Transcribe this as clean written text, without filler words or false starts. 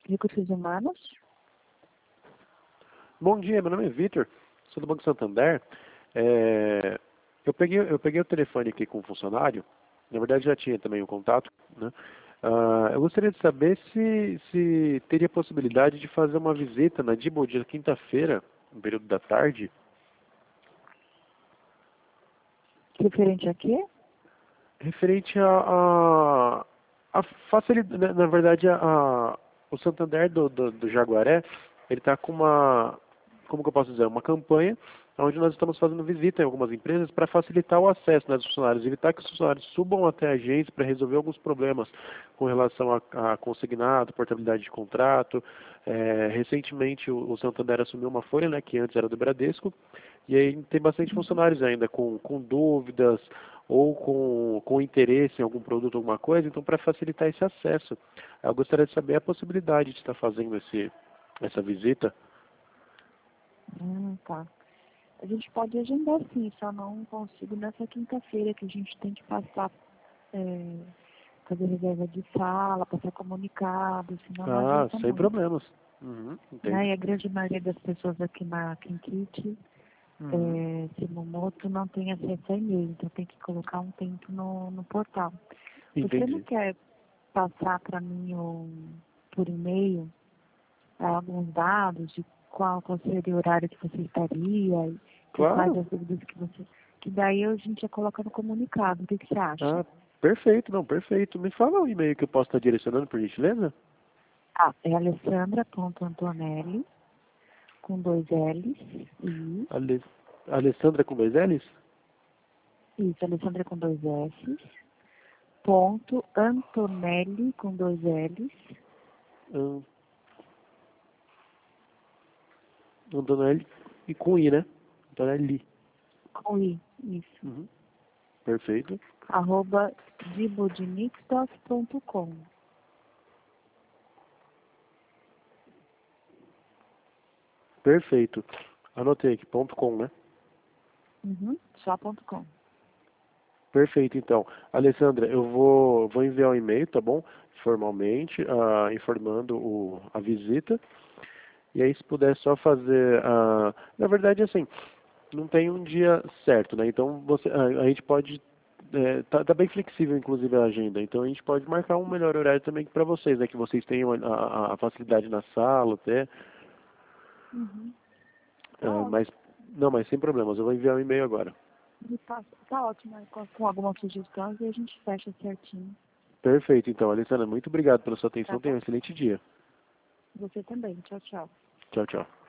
Recursos Humanos. Bom dia, meu nome é Vitor, sou do Banco Santander. Eu peguei o telefone aqui com o funcionário, na verdade já tinha também o contato, né? Eu gostaria de saber se teria possibilidade de fazer uma visita na Dibo dia quinta-feira, no período da tarde. Referente a quê? Referente a facilidade, na verdade, o Santander do Jaguaré, ele está com como que eu posso dizer, uma campanha onde nós estamos fazendo visita em algumas empresas para facilitar o acesso, né, dos funcionários, evitar que os funcionários subam até a agência para resolver alguns problemas com relação a consignado, portabilidade de contrato. Recentemente o Santander assumiu uma folha, né, que antes era do Bradesco, e aí tem bastante funcionários ainda com dúvidas ou com interesse em algum produto, alguma coisa. Então, para facilitar esse acesso, eu gostaria de saber a possibilidade de estar fazendo essa visita. Tá. A gente pode agendar sim, só não consigo nessa quinta-feira que a gente tem que passar, fazer reserva de sala, passar comunicado, senão não Ah, adianta sem muito. problemas. Uhum, Né? entendo. E a grande maioria das pessoas aqui na Kinkit, Uhum, Simomoto, não tem acesso a e-mail, então tem que colocar um tempo no portal. Você não entendi. quer passar para mim por e-mail alguns dados de qual seria o horário que você estaria e quais Claro. as dúvidas que daí a gente já coloca no comunicado. O que você acha? Ah, perfeito, não, perfeito. Me fala o e-mail que eu posso estar direcionando, por gentileza? É alessandra.antonelli, com 2 L's, Ale... Alessandra com 2 L's? isso, Alessandra com 2 S's, ponto Antonelli com 2 L's, An- Antonelli e com I, né? Antonelli. com I, isso, Uhum, perfeito. @dibodinixtos.com. Perfeito. Anotei aqui, .com, né? Só.com. Perfeito, então. Alessandra, eu vou enviar um e-mail, tá bom? Formalmente, informando a visita. E aí, se puder só fazer. Na verdade, assim, não tem um dia certo, né? Então, a gente pode. Tá bem flexível, inclusive, a agenda. Então, a gente pode marcar um melhor horário também para vocês, né? Que vocês tenham a facilidade na sala, até. Tá ótimo. Mas, não, mas sem problemas. Eu vou enviar um e-mail agora. Tá ótimo, né? Com algumas sugestões e a gente fecha certinho. Perfeito, então, Alessandra, muito obrigado pela sua Tá atenção. Tenha bom? um excelente dia. Você também. Tchau, tchau. Tchau, tchau.